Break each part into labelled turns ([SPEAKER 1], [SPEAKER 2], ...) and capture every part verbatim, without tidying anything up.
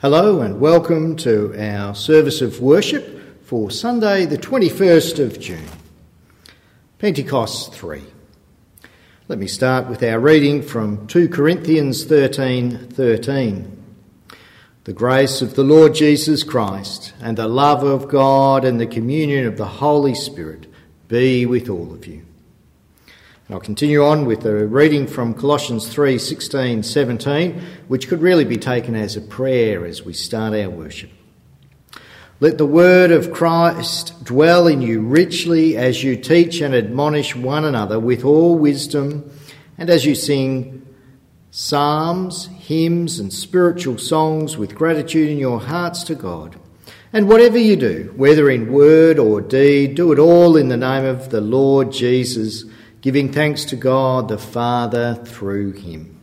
[SPEAKER 1] Hello and welcome to our service of worship for Sunday the twenty-first of June, Pentecost three. Let me start with our reading from two Corinthians thirteen thirteen. The grace of the Lord Jesus Christ and the love of God and the communion of the Holy Spirit be with all of you. And I'll continue on with a reading from Colossians three sixteen seventeen, which could really be taken as a prayer as we start our worship. Let the word of Christ dwell in you richly as you teach and admonish one another with all wisdom, and as you sing psalms, hymns and spiritual songs with gratitude in your hearts to God. And whatever you do, whether in word or deed, do it all in the name of the Lord Jesus, giving thanks to God the Father through him.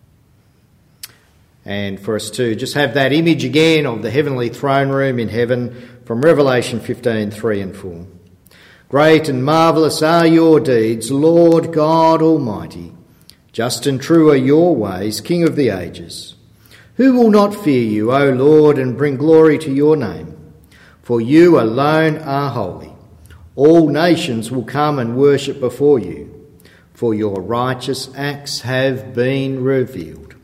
[SPEAKER 1] And for us to just have that image again of the heavenly throne room in heaven from Revelation fifteen three and four. Great and marvellous are your deeds, Lord God Almighty. Just and true are your ways, King of the ages. Who will not fear you, O Lord, and bring glory to your name? For you alone are holy. All nations will come and worship before you, for your righteous acts have been revealed.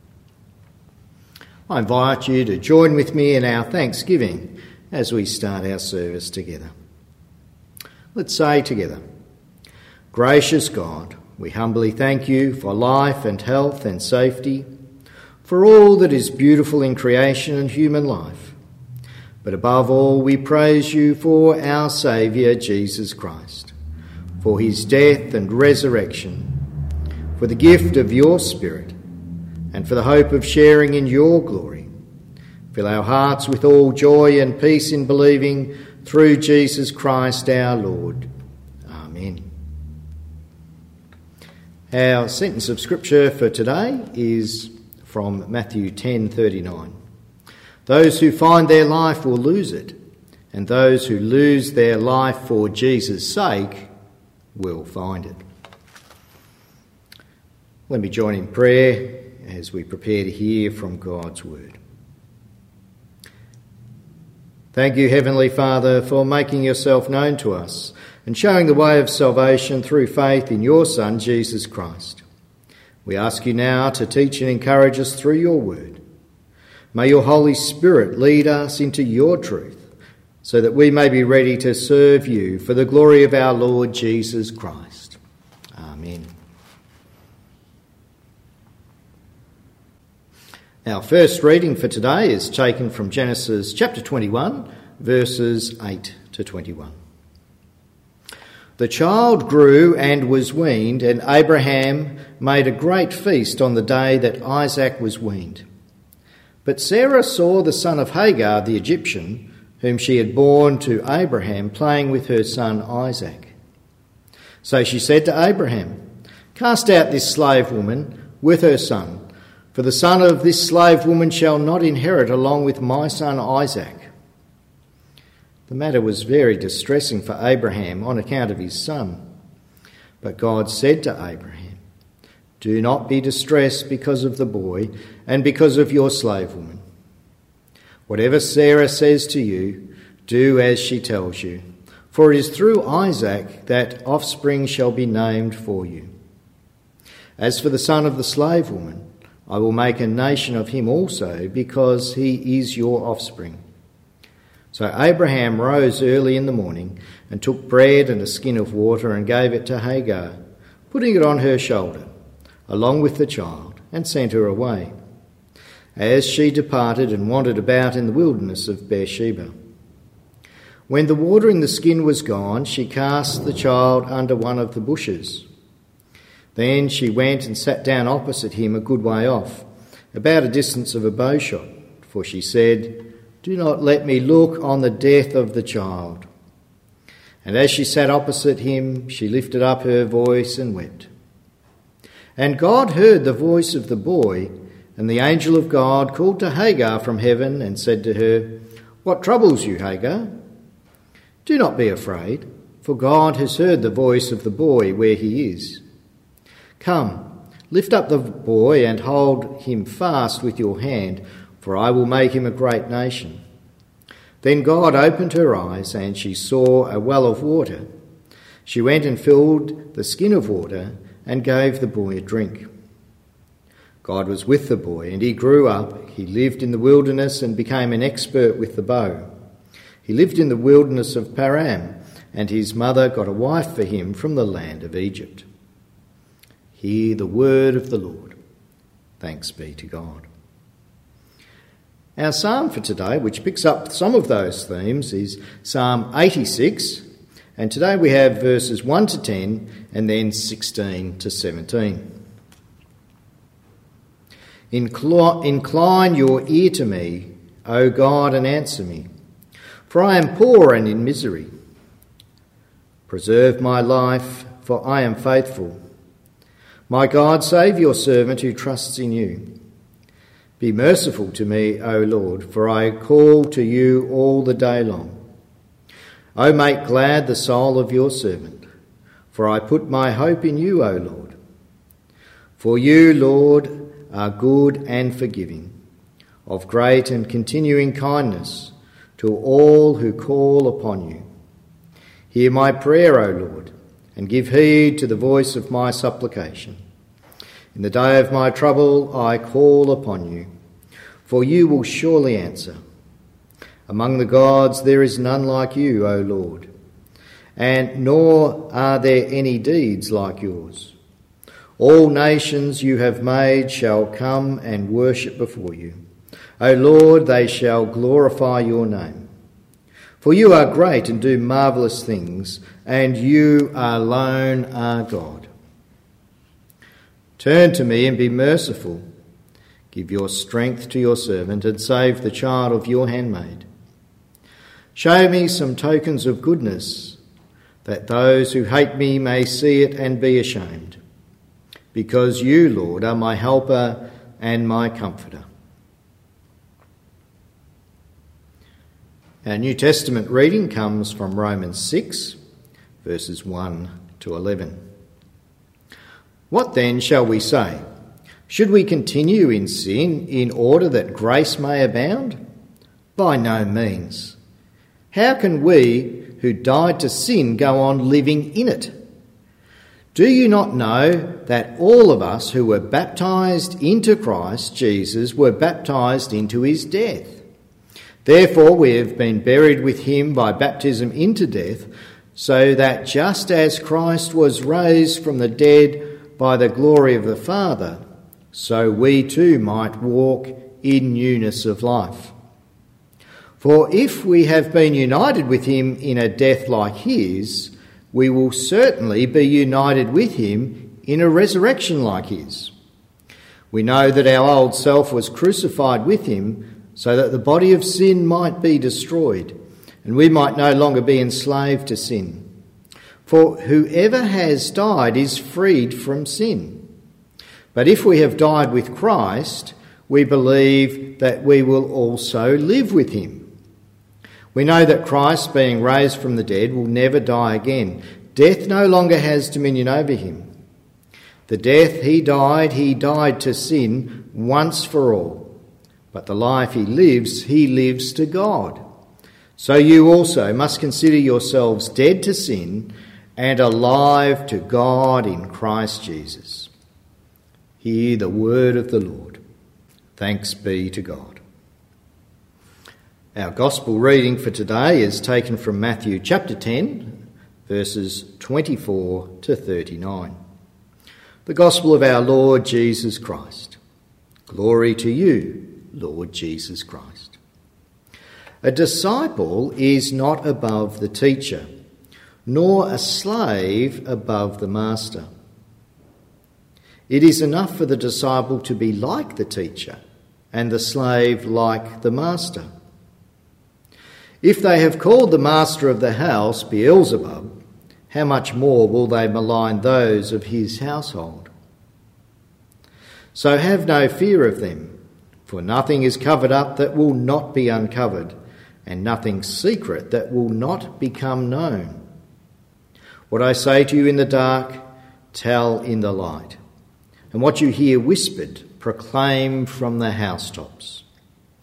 [SPEAKER 1] I invite you to join with me in our thanksgiving as we start our service together. Let's say together, Gracious God, we humbly thank you for life and health and safety, for all that is beautiful in creation and human life. But above all, we praise you for our Saviour, Jesus Christ, for his death and resurrection, for the gift of your Spirit, and for the hope of sharing in your glory. Fill our hearts with all joy and peace in believing through Jesus Christ our Lord. Amen. Our sentence of Scripture for today is from Matthew ten thirty-nine. Those who find their life will lose it, and those who lose their life for Jesus' sake will find it. Let me join in prayer as we prepare to hear from God's word. Thank you, Heavenly Father, for making yourself known to us and showing the way of salvation through faith in your Son, Jesus Christ. We ask you now to teach and encourage us through your word. May your Holy Spirit lead us into your truth, so that we may be ready to serve you for the glory of our Lord Jesus Christ. Amen. Our first reading for today is taken from Genesis chapter twenty-one, verses eight to twenty-one. The child grew and was weaned, and Abraham made a great feast on the day that Isaac was weaned. But Sarah saw the son of Hagar the Egyptian, whom she had borne to Abraham, playing with her son Isaac. So she said to Abraham, Cast out this slave woman with her son, for the son of this slave woman shall not inherit along with my son Isaac. The matter was very distressing for Abraham on account of his son. But God said to Abraham, Do not be distressed because of the boy and because of your slave woman. Whatever Sarah says to you, do as she tells you, for it is through Isaac that offspring shall be named for you. As for the son of the slave woman, I will make a nation of him also, because he is your offspring. So Abraham rose early in the morning and took bread and a skin of water and gave it to Hagar, putting it on her shoulder, along with the child, and sent her away, as she departed and wandered about in the wilderness of Beersheba. When the water in the skin was gone, she cast the child under one of the bushes. Then she went and sat down opposite him a good way off, about a distance of a bowshot, for she said, Do not let me look on the death of the child. And as she sat opposite him, she lifted up her voice and wept. And God heard the voice of the boy, and the angel of God called to Hagar from heaven and said to her, What troubles you, Hagar? Do not be afraid, for God has heard the voice of the boy where he is. Come, lift up the boy and hold him fast with your hand, for I will make him a great nation." Then God opened her eyes, and she saw a well of water. She went and filled the skin of water and gave the boy a drink. God was with the boy, and he grew up. He lived in the wilderness and became an expert with the bow. He lived in the wilderness of Paran, and his mother got a wife for him from the land of Egypt. Hear the word of the Lord. Thanks be to God. Our psalm for today, which picks up some of those themes, is Psalm eighty-six, and today we have verses one to ten and then sixteen to seventeen. Incline your ear to me, O God, and answer me, for I am poor and in misery. Preserve my life, for I am faithful. My God, save your servant who trusts in you. Be merciful to me, O Lord, for I call to you all the day long. O make glad the soul of your servant, for I put my hope in you, O Lord. For you, Lord, are good and forgiving, of great and continuing kindness to all who call upon you. Hear my prayer, O Lord, and give heed to the voice of my supplication. In the day of my trouble I call upon you, for you will surely answer. Among the gods there is none like you, O Lord, and nor are there any deeds like yours. All nations you have made shall come and worship before you. O Lord, they shall glorify your name. For you are great and do marvellous things, and you alone are God. Turn to me and be merciful. Give your strength to your servant and save the child of your handmaid. Show me some tokens of goodness, that those who hate me may see it and be ashamed. Because you, Lord, are my helper and my comforter. Our New Testament reading comes from Romans six, verses one to eleven. What then shall we say? Should we continue in sin in order that grace may abound? By no means. How can we who died to sin go on living in it? Do you not know that all of us who were baptised into Christ Jesus were baptised into his death? Therefore we have been buried with him by baptism into death, so that just as Christ was raised from the dead by the glory of the Father, so we too might walk in newness of life. For if we have been united with him in a death like his, we will certainly be united with him in a resurrection like his. We know that our old self was crucified with him so that the body of sin might be destroyed and we might no longer be enslaved to sin. For whoever has died is freed from sin. But if we have died with Christ, we believe that we will also live with him. We know that Christ, being raised from the dead, will never die again. Death no longer has dominion over him. The death he died, he died to sin once for all. But the life he lives, he lives to God. So you also must consider yourselves dead to sin and alive to God in Christ Jesus. Hear the word of the Lord. Thanks be to God. Our gospel reading for today is taken from Matthew chapter ten, verses twenty-four to thirty-nine. The gospel of our Lord Jesus Christ. Glory to you, Lord Jesus Christ. A disciple is not above the teacher, nor a slave above the master. It is enough for the disciple to be like the teacher, and the slave like the master. If they have called the master of the house Beelzebub, how much more will they malign those of his household? So have no fear of them, for nothing is covered up that will not be uncovered, and nothing secret that will not become known. What I say to you in the dark, tell in the light, and what you hear whispered, proclaim from the housetops.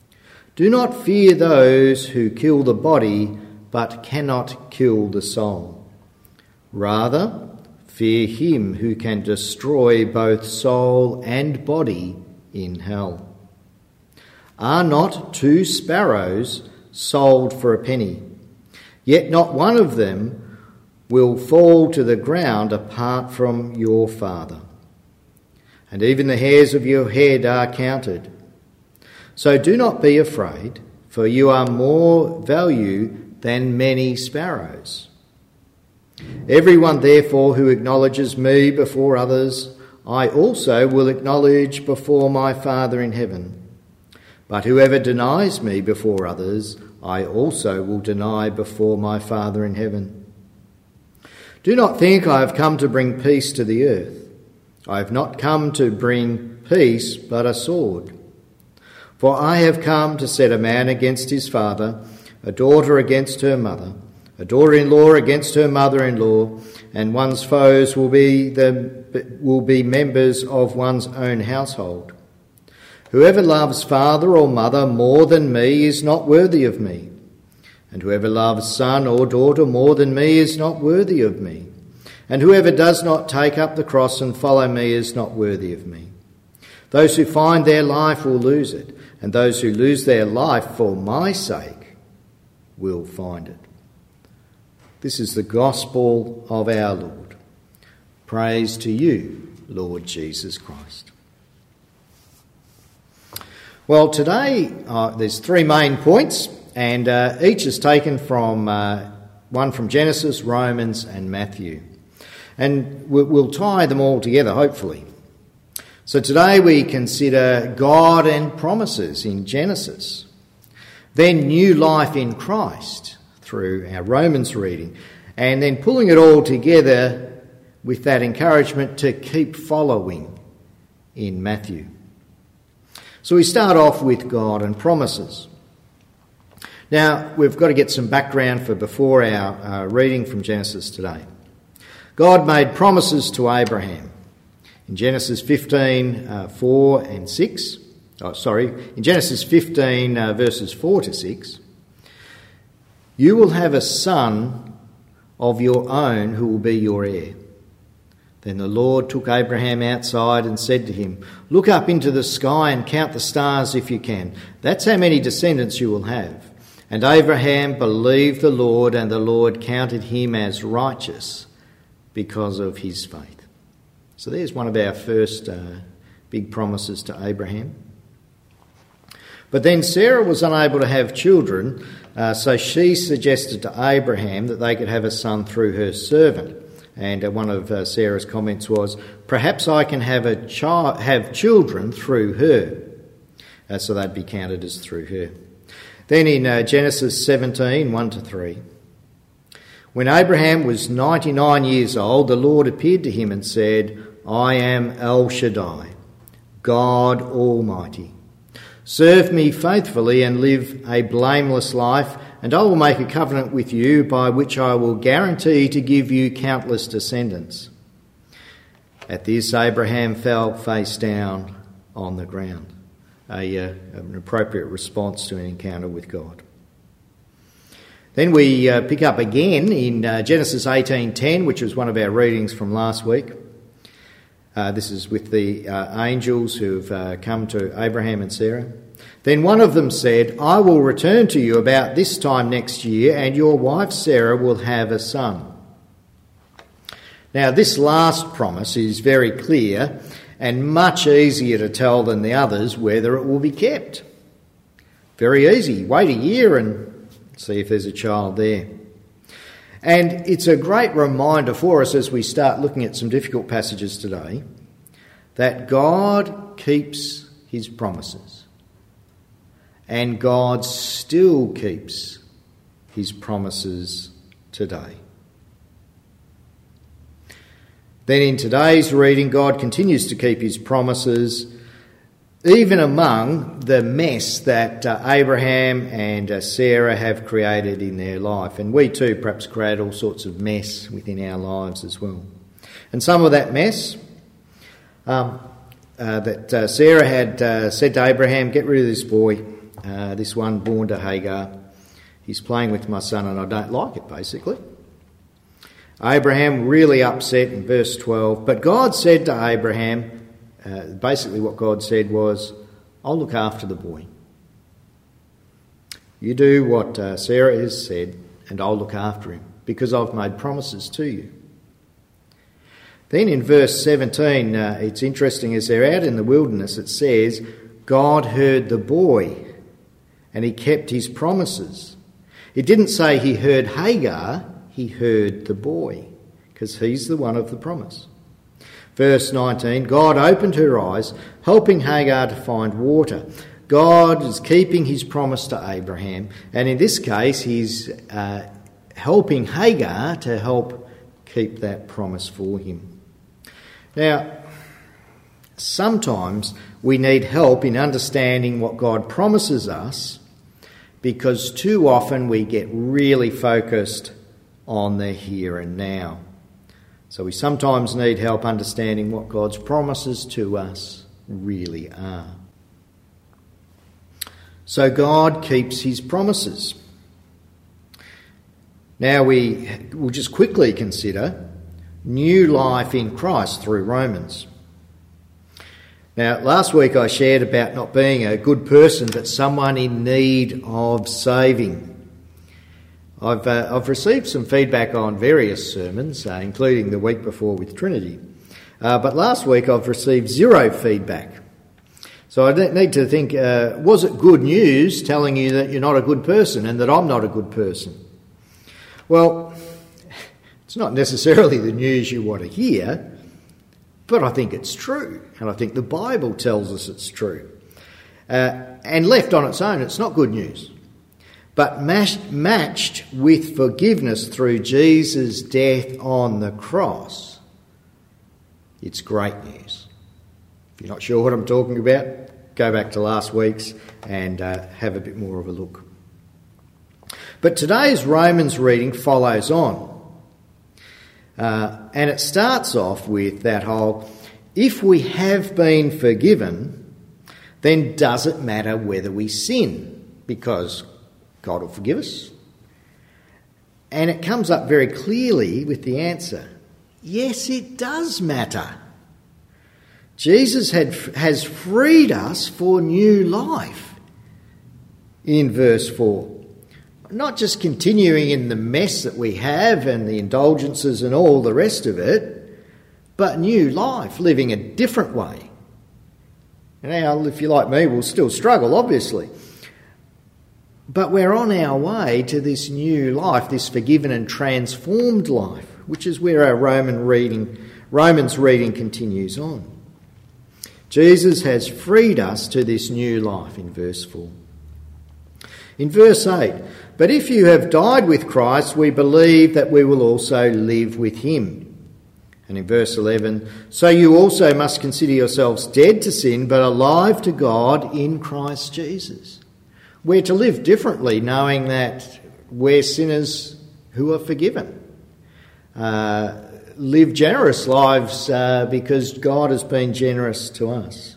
[SPEAKER 1] Do not fear those who kill the body, but cannot kill the soul. Rather, fear him who can destroy both soul and body in hell. Are not two sparrows sold for a penny? Yet not one of them will fall to the ground apart from your Father. And even the hairs of your head are counted. So do not be afraid, for you are more value than many sparrows. Everyone, therefore, who acknowledges me before others, I also will acknowledge before my Father in heaven. But whoever denies me before others, I also will deny before my Father in heaven. Do not think I have come to bring peace to the earth. I have not come to bring peace, but a sword. For I have come to set a man against his father, a daughter against her mother, a daughter-in-law against her mother-in-law, and one's foes will be the will be members of one's own household. Whoever loves father or mother more than me is not worthy of me, and whoever loves son or daughter more than me is not worthy of me, and whoever does not take up the cross and follow me is not worthy of me. Those who find their life will lose it, and those who lose their life for my sake will find it. This is the gospel of our Lord. Praise to you, Lord Jesus Christ. Well, today uh, there's three main points, and uh, each is taken from uh, one from Genesis, Romans and Matthew. And we'll, we'll tie them all together, hopefully. So today we consider God and promises in Genesis, then new life in Christ through our Romans reading, and then pulling it all together with that encouragement to keep following in Matthew. So we start off with God and promises. Now, we've got to get some background for before our uh, reading from Genesis today. God made promises to Abraham in Genesis fifteen, uh, four and six. Oh, sorry, in Genesis fifteen, uh, verses four to six. You will have a son of your own who will be your heir. Then the Lord took Abraham outside and said to him, look up into the sky and count the stars if you can. That's how many descendants you will have. And Abraham believed the Lord, and the Lord counted him as righteous because of his faith. So there's one of our first uh, big promises to Abraham. But then Sarah was unable to have children, uh, so she suggested to Abraham that they could have a son through her servant. And uh, one of uh, Sarah's comments was, perhaps I can have a child, have children through her. Uh, so they'd be counted as through her. Then in uh, Genesis seventeen, one to three. When Abraham was ninety-nine years old, the Lord appeared to him and said, I am El Shaddai, God Almighty. Serve me faithfully and live a blameless life, and I will make a covenant with you by which I will guarantee to give you countless descendants. At this, Abraham fell face down on the ground, a, uh, an appropriate response to an encounter with God. Then we uh, pick up again in uh, Genesis eighteen ten, which was one of our readings from last week. Uh, this is with the uh, angels who have uh, come to Abraham and Sarah. Then one of them said, I will return to you about this time next year, and your wife Sarah will have a son. Now, this last promise is very clear and much easier to tell than the others whether it will be kept. Very easy. Wait a year and see if there's a child there. And it's a great reminder for us as we start looking at some difficult passages today that God keeps his promises. And God still keeps his promises today. Then in today's reading, God continues to keep his promises even among the mess that uh, Abraham and uh, Sarah have created in their life. And we too perhaps create all sorts of mess within our lives as well. And some of that mess um, uh, that uh, Sarah had uh, said to Abraham, get rid of this boy. uh, this one born to Hagar. He's playing with my son and I don't like it, basically. Abraham really upset in verse twelve. But God said to Abraham, uh, basically what God said was, I'll look after the boy. You do what uh, Sarah has said and I'll look after him because I've made promises to you. Then in verse seventeen, uh, it's interesting, as they're out in the wilderness, it says, God heard the boy and he kept his promises. It didn't say he heard Hagar, he heard the boy, because he's the one of the promise. Verse nineteen, God opened her eyes, helping Hagar to find water. God is keeping his promise to Abraham, and in this case he's uh, helping Hagar to help keep that promise for him. Now, sometimes we need help in understanding what God promises us because too often we get really focused on the here and now. So we sometimes need help understanding what God's promises to us really are. So God keeps his promises. Now we will just quickly consider new life in Christ through Romans. Now, last week I shared about not being a good person, but someone in need of saving. I've uh, I've received some feedback on various sermons, uh, including the week before with Trinity. Uh, but last week I've received zero feedback. So I don't need to think, uh, was it good news telling you that you're not a good person and that I'm not a good person? Well, it's not necessarily the news you want to hear, but I think it's true, and I think the Bible tells us it's true. Uh, and left on its own, it's not good news. But mash, matched with forgiveness through Jesus' death on the cross, it's great news. If you're not sure what I'm talking about, go back to last week's and uh, have a bit more of a look. But today's Romans reading follows on. Uh, and it starts off with that whole, if we have been forgiven, then does it matter whether we sin? Because God will forgive us. And it comes up very clearly with the answer, yes, it does matter. Jesus had, has freed us for new life in verse four. Not just continuing in the mess that we have and the indulgences and all the rest of it, but new life, living a different way. Now, if you're like me, we'll still struggle, obviously. But we're on our way to this new life, this forgiven and transformed life, which is where our Roman reading, Romans reading continues on. Jesus has freed us to this new life in verse four. In verse eight, but if you have died with Christ, we believe that we will also live with him. And in verse eleven, so you also must consider yourselves dead to sin, but alive to God in Christ Jesus. We're to live differently, knowing that we're sinners who are forgiven. Uh, live generous lives uh, because God has been generous to us.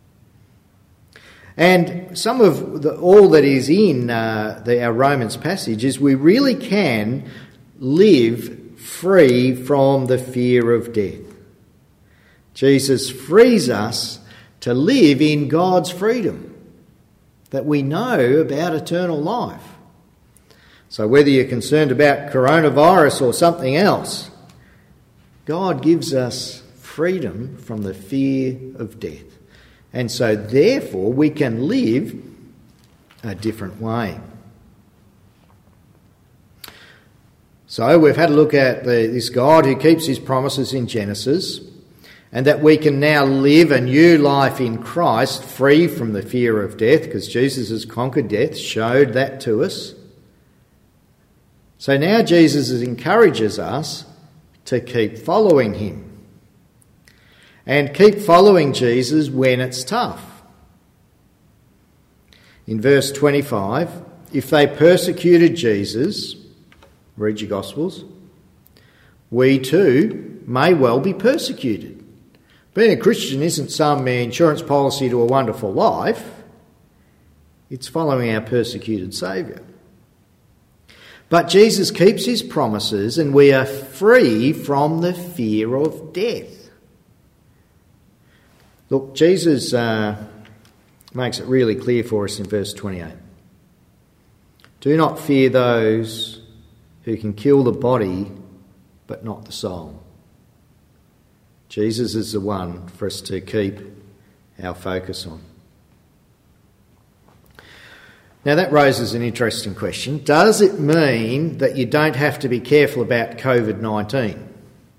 [SPEAKER 1] And some of the, all that is in uh, the, our Romans passage is we really can live free from the fear of death. Jesus frees us to live in God's freedom, that we know about eternal life. So whether you're concerned about coronavirus or something else, God gives us freedom from the fear of death. And so, therefore, we can live a different way. So, we've had a look at the, this God who keeps his promises in Genesis, and that we can now live a new life in Christ, free from the fear of death, because Jesus has conquered death, showed that to us. So now Jesus encourages us to keep following him. And keep following Jesus when it's tough. In verse twenty-five, if they persecuted Jesus, read your Gospels, we too may well be persecuted. Being a Christian isn't some insurance policy to a wonderful life. It's following our persecuted Saviour. But Jesus keeps his promises and we are free from the fear of death. Look, Jesus uh, makes it really clear for us in verse twenty-eight. Do not fear those who can kill the body but not the soul. Jesus is the one for us to keep our focus on. Now that raises an interesting question. Does it mean that you don't have to be careful about covid nineteen?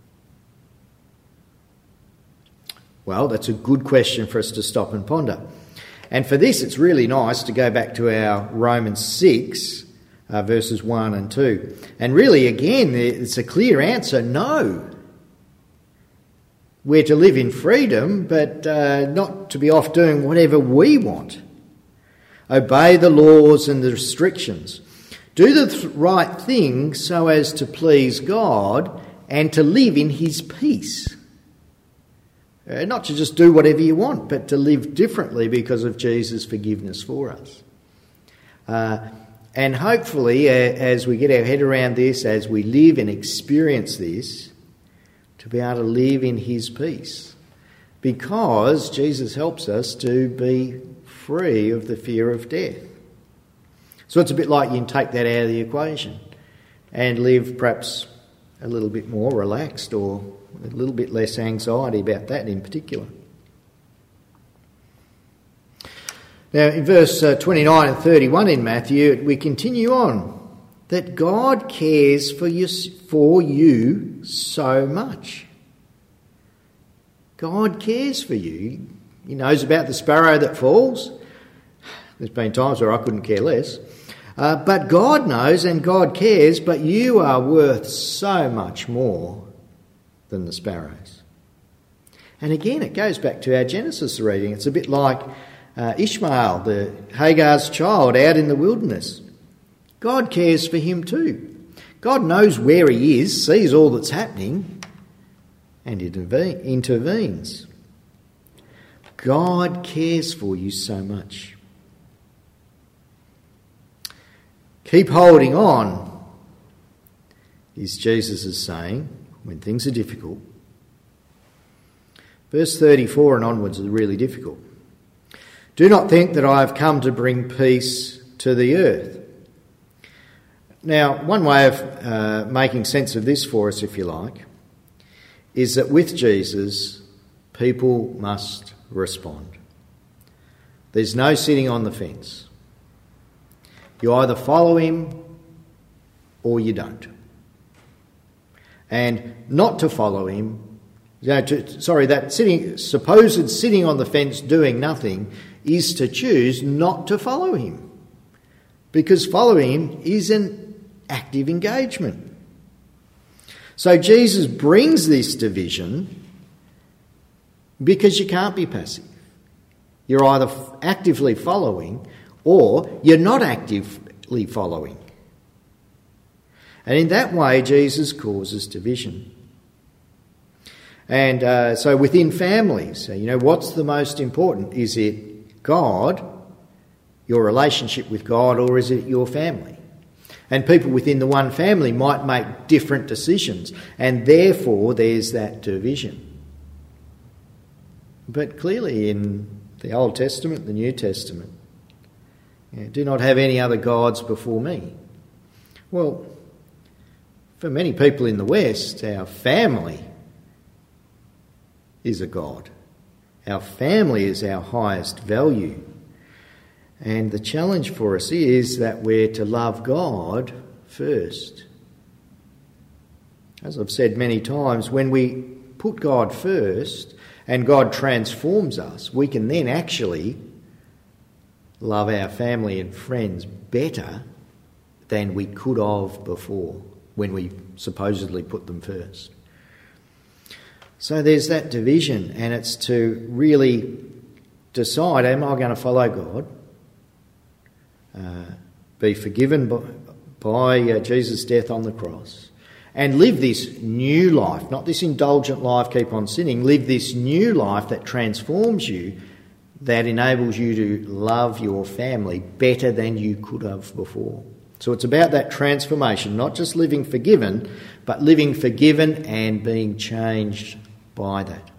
[SPEAKER 1] Well, that's a good question for us to stop and ponder. And for this, it's really nice to go back to our Romans six, uh, verses one and two. And really, again, it's a clear answer, no. We're to live in freedom, but uh, not to be off doing whatever we want. Obey the laws and the restrictions. Do the th- right thing so as to please God and to live in his peace. Uh, not to just do whatever you want, but to live differently because of Jesus' forgiveness for us. Uh, and hopefully, uh, as we get our head around this, as we live and experience this, to be able to live in his peace. Because Jesus helps us to be free of the fear of death. So it's a bit like you can take that out of the equation and live perhaps a little bit more relaxed or a little bit less anxiety about that in particular. Now in verse uh, twenty-nine and thirty-one in Matthew, we continue on that God cares for you, for you so much. God cares for you. He knows about the sparrow that falls. There's been times where I couldn't care less. Uh, but God knows and God cares, but you are worth so much more than the sparrows. And again, it goes back to our Genesis reading. It's a bit like uh, Ishmael, the Hagar's child, out in the wilderness. God cares for him too. God knows where he is, sees all that's happening, and intervenes. God cares for you so much. Keep holding on, is Jesus' saying, when things are difficult. Verse thirty-four and onwards are really difficult. Do not think that I have come to bring peace to the earth. Now, one way of uh, making sense of this for us, if you like, is that with Jesus, people must respond. There's no sitting on the fence. You either follow him or you don't. And not to follow him, you know, to, sorry, that sitting, supposed sitting on the fence doing nothing is to choose not to follow him. Because following him is an active engagement. So Jesus brings this division because you can't be passive. You're either actively following or you're not actively following. And in that way, Jesus causes division. And uh, so within families, you know, what's the most important? Is it God, your relationship with God, or is it your family? And people within the one family might make different decisions, and therefore there's that division. But clearly in the Old Testament, the New Testament, you know, do not have any other gods before me. Well, for many people in the West, our family is a god. Our family is our highest value. And the challenge for us is that we're to love God first. As I've said many times, when we put God first and God transforms us, we can then actually love our family and friends better than we could have before when we supposedly put them first. So there's that division, and it's to really decide, am I going to follow God? Uh, be forgiven by, by uh, Jesus' death on the cross, and live this new life, not this indulgent life, keep on sinning, live this new life that transforms you, that enables you to love your family better than you could have before. So it's about that transformation, not just living forgiven, but living forgiven and being changed by that.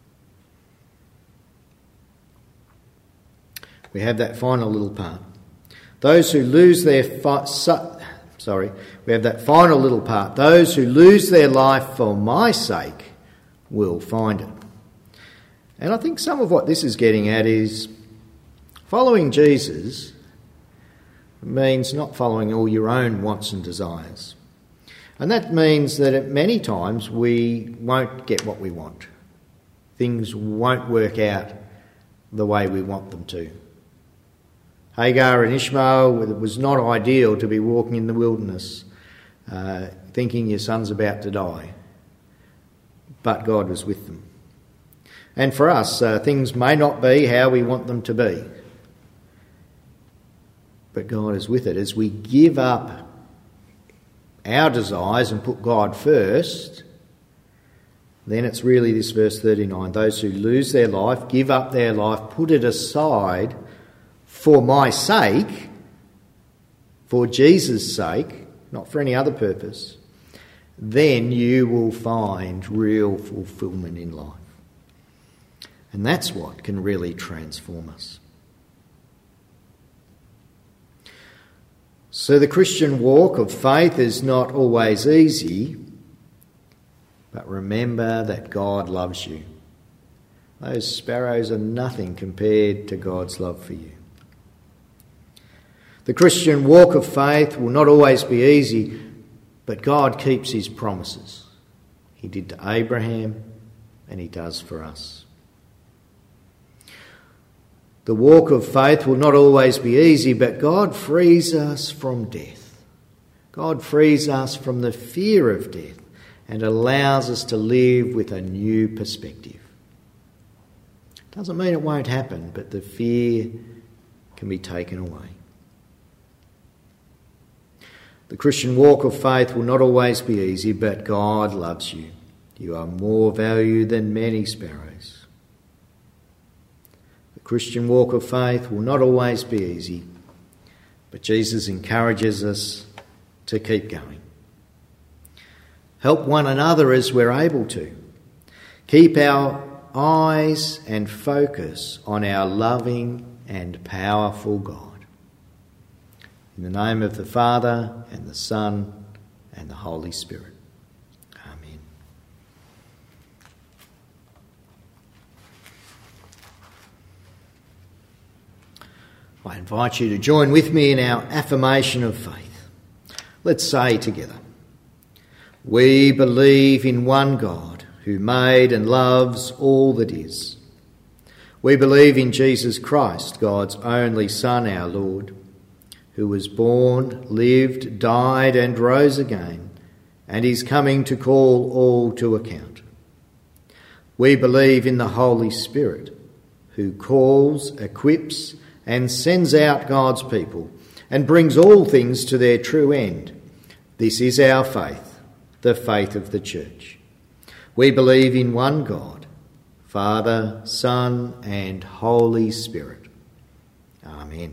[SPEAKER 1] We have that final little part. Those who lose their fi- su- sorry, we have that final little part. Those who lose their life for my sake will find it. And I think some of what this is getting at is following Jesus means not following all your own wants and desires. And that means that at many times we won't get what we want. Things won't work out the way we want them to. Hagar and Ishmael, it was not ideal to be walking in the wilderness uh, thinking your son's about to die. But God was with them. And for us, uh, things may not be how we want them to be. But God is with it. As we give up our desires and put God first, then it's really this verse thirty-nine. Those who lose their life, give up their life, put it aside for my sake, for Jesus' sake, not for any other purpose, then you will find real fulfilment in life. And that's what can really transform us. So the Christian walk of faith is not always easy, but remember that God loves you. Those sparrows are nothing compared to God's love for you. The Christian walk of faith will not always be easy, but God keeps his promises. He did to Abraham, and he does for us. The walk of faith will not always be easy, but God frees us from death. God frees us from the fear of death and allows us to live with a new perspective. Doesn't mean it won't happen, but the fear can be taken away. The Christian walk of faith will not always be easy, but God loves you. You are more valued than many sparrows. The Christian walk of faith will not always be easy, but Jesus encourages us to keep going. Help one another as we're able to. Keep our eyes and focus on our loving and powerful God. In the name of the Father, and the Son, and the Holy Spirit. Amen. I invite you to join with me in our affirmation of faith. Let's say together, we believe in one God who made and loves all that is. We believe in Jesus Christ, God's only Son, our Lord, who was born, lived, died and rose again, and is coming to call all to account. We believe in the Holy Spirit, who calls, equips, and sends out God's people, and brings all things to their true end. This is our faith, the faith of the Church. We believe in one God, Father, Son, and Holy Spirit. Amen.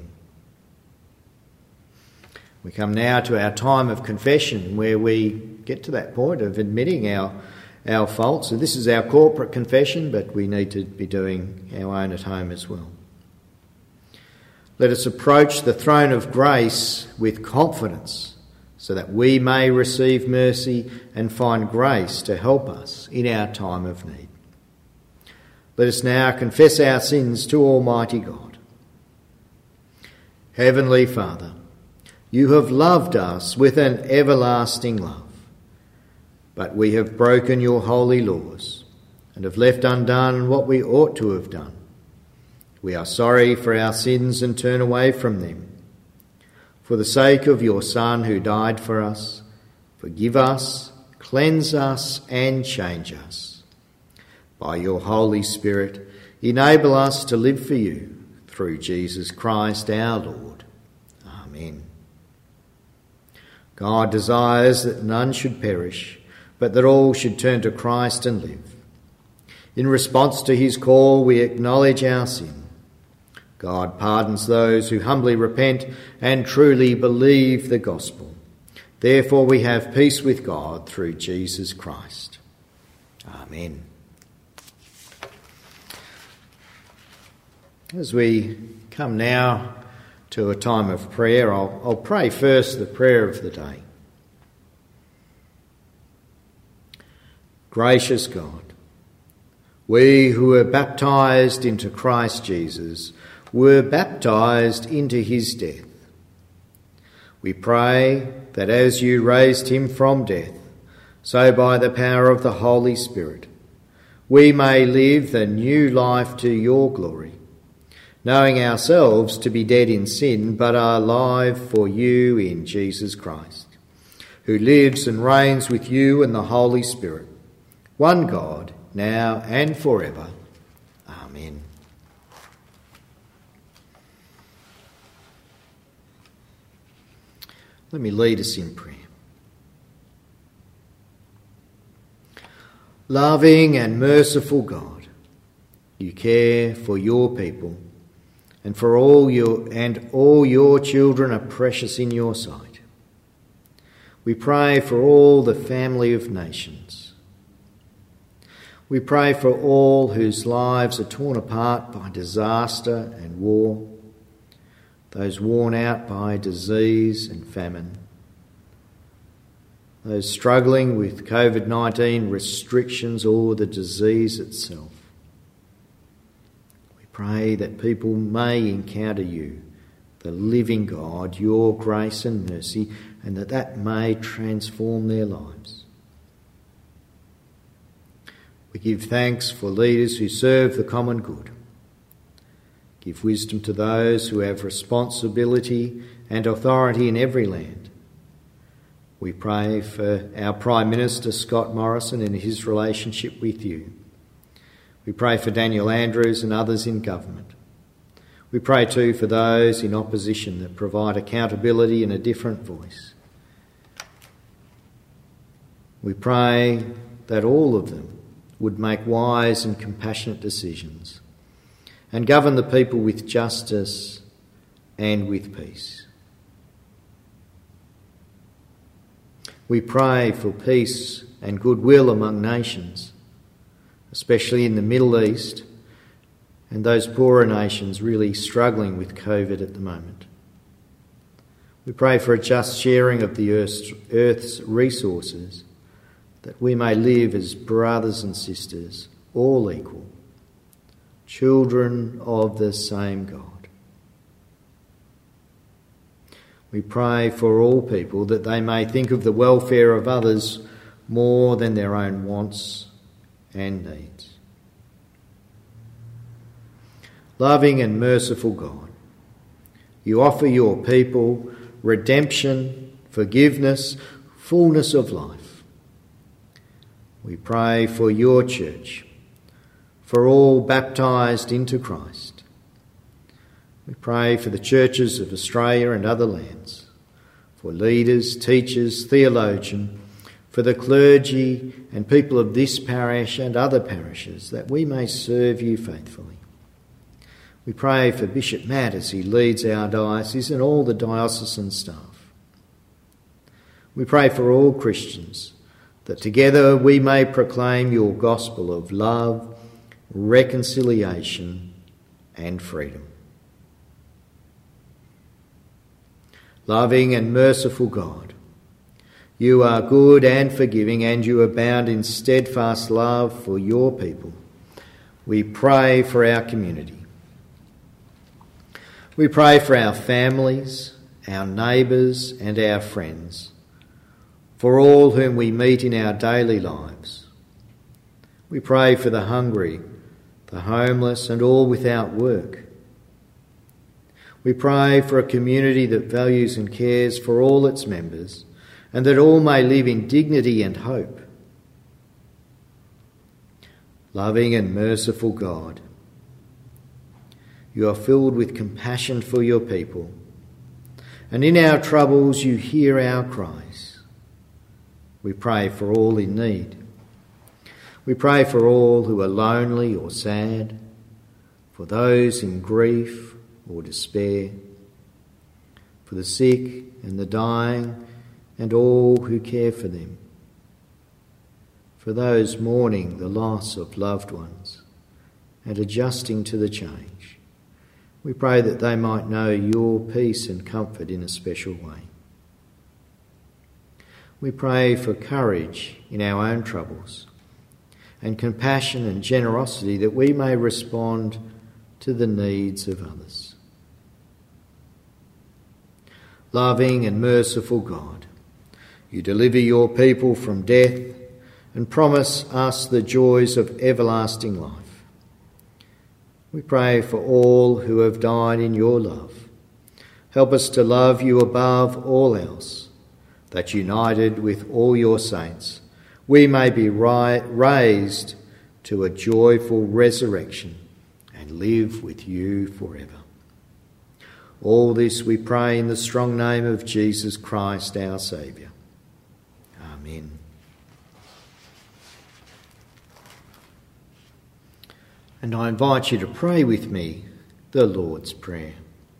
[SPEAKER 1] We come now to our time of confession, where we get to that point of admitting our, our faults. So this is our corporate confession, but we need to be doing our own at home as well. Let us approach the throne of grace with confidence, so that we may receive mercy and find grace to help us in our time of need. Let us now confess our sins to Almighty God. Heavenly Father, you have loved us with an everlasting love, but we have broken your holy laws and have left undone what we ought to have done. We are sorry for our sins and turn away from them. For the sake of your Son who died for us, forgive us, cleanse us and change us. By your Holy Spirit, enable us to live for you through Jesus Christ our Lord. Amen. God desires that none should perish, but that all should turn to Christ and live. In response to his call, we acknowledge our sin God pardons those who humbly repent and truly believe the gospel. Therefore we have peace with God through Jesus Christ. Amen. As we come now to a time of prayer, I'll, I'll pray first the prayer of the day. Gracious God, we who were baptised into Christ Jesus were baptised into his death. We pray that as you raised him from death, so by the power of the Holy Spirit, we may live the new life to your glory, knowing ourselves to be dead in sin, but are alive for you in Jesus Christ, who lives and reigns with you and the Holy Spirit, one God, now and forever. Amen. Let me lead us in prayer. Loving and merciful God, you care for your people, and for all your and all your children are precious in your sight. We pray for all the family of nations. We pray for all whose lives are torn apart by disaster and war, those worn out by disease and famine, those struggling with covid nineteen restrictions or the disease itself. We pray that people may encounter you, the living God, your grace and mercy, and that that may transform their lives. We give thanks for leaders who serve the common good. Give wisdom to those who have responsibility and authority in every land. We pray for our Prime Minister, Scott Morrison, and his relationship with you. We pray for Daniel Andrews and others in government. We pray too for those in opposition that provide accountability and a different voice. We pray that all of them would make wise and compassionate decisions and govern the people with justice and with peace. We pray for peace and goodwill among nations, especially in the Middle East and those poorer nations really struggling with COVID at the moment. We pray for a just sharing of the Earth's, Earth's resources, that we may live as brothers and sisters, all equal, children of the same God. We pray for all people that they may think of the welfare of others more than their own wants and needs. Loving and merciful God, you offer your people redemption, forgiveness, fullness of life. We pray for your church, for all baptised into Christ. We pray for the churches of Australia and other lands, for leaders, teachers, theologians, for the clergy and people of this parish and other parishes, that we may serve you faithfully. We pray for Bishop Matt as he leads our diocese and all the diocesan staff. We pray for all Christians, that together we may proclaim your gospel of love, reconciliation and freedom. Loving and merciful God, you are good and forgiving, and you abound in steadfast love for your people. We pray for our community. We pray for our families, our neighbours and our friends, for all whom we meet in our daily lives. We pray for the hungry, the homeless and all without work. We pray for a community that values and cares for all its members, and that all may live in dignity and hope. Loving and merciful God, you are filled with compassion for your people, and in our troubles you hear our cries. We pray for all in need. We pray for all who are lonely or sad, for those in grief or despair, for the sick and the dying and all who care for them, for those mourning the loss of loved ones and adjusting to the change. We pray that they might know your peace and comfort in a special way. We pray for courage in our own troubles and compassion and generosity that we may respond to the needs of others. Loving and merciful God, you deliver your people from death and promise us the joys of everlasting life. We pray for all who have died in your love. Help us to love you above all else, that united with all your saints, we may be ri- raised to a joyful resurrection and live with you forever. All this we pray in the strong name of Jesus Christ, our Saviour. Amen. And I invite you to pray with me the Lord's Prayer.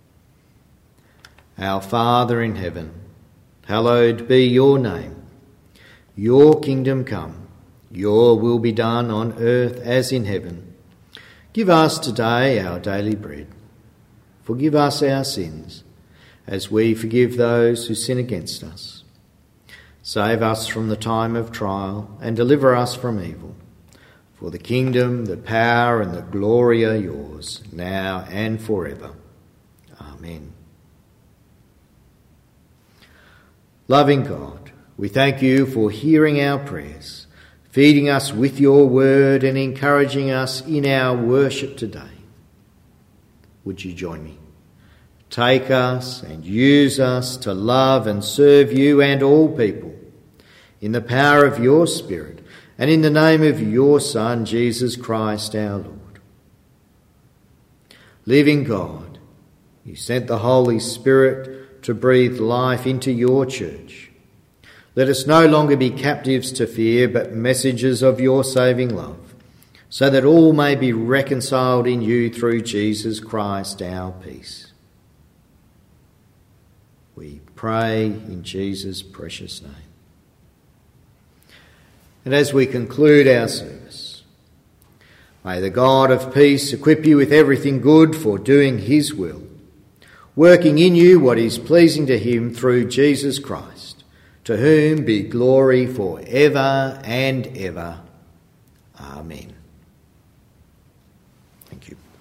[SPEAKER 1] Our Father in heaven, hallowed be your name. Your kingdom come, your will be done on earth as in heaven. Give us today our daily bread. Forgive us our sins, as we forgive those who sin against us. Save us from the time of trial and deliver us from evil. For the kingdom, the power and the glory are yours, now and forever. Amen. Loving God, we thank you for hearing our prayers, feeding us with your word and encouraging us in our worship today. Would you join me? Take us and use us to love and serve you and all people in the power of your Spirit and in the name of your Son, Jesus Christ our Lord. Living God, you sent the Holy Spirit to breathe life into your church. Let us no longer be captives to fear, but messengers of your saving love, so that all may be reconciled in you through Jesus Christ our peace. We pray in Jesus' precious name. And as we conclude our service, may the God of peace equip you with everything good for doing his will, working in you what is pleasing to him through Jesus Christ, to whom be glory for ever and ever. Amen. Thank you.